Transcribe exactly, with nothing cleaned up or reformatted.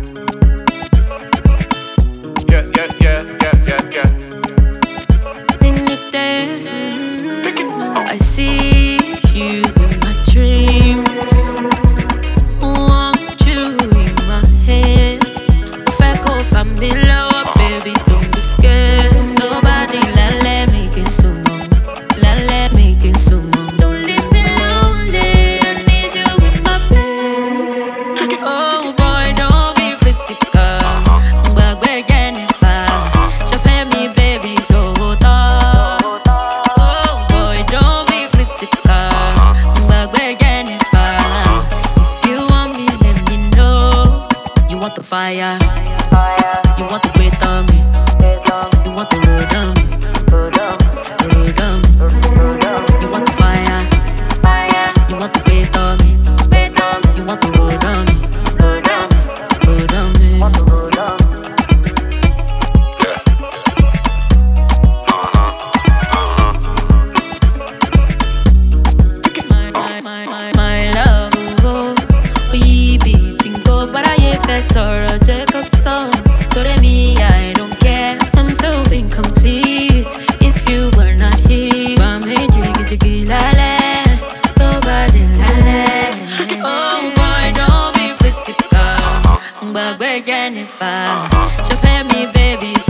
Yeah, yeah, yeah, yeah, yeah, yeah. I see you in my dreams. Want you in my head. If I go familiar, baby, don't be scared. Nobody la let me get some more. La let me get some more. Don't leave me lonely. I need you in my bed. Oh boy, don't be critical. But we're getting far. Just let me, baby, so tough. Oh boy, don't be critical. But we're getting far. If you want me, let me know. You want the fire. You want to wait on me. You want to roll down me. Roll down me. You want the fire. You want to wait on me. You want to roll down me. Roll down me. Yeah. My, my, my, my, my love, oh, we beating go, but I ain't fast or a check or song. To me, I don't care. I'm so incomplete if you were not here. I'm a jiggy jiggy la la, nobody la la. Oh boy, don't be critical, but we're getting far. Just let me, baby.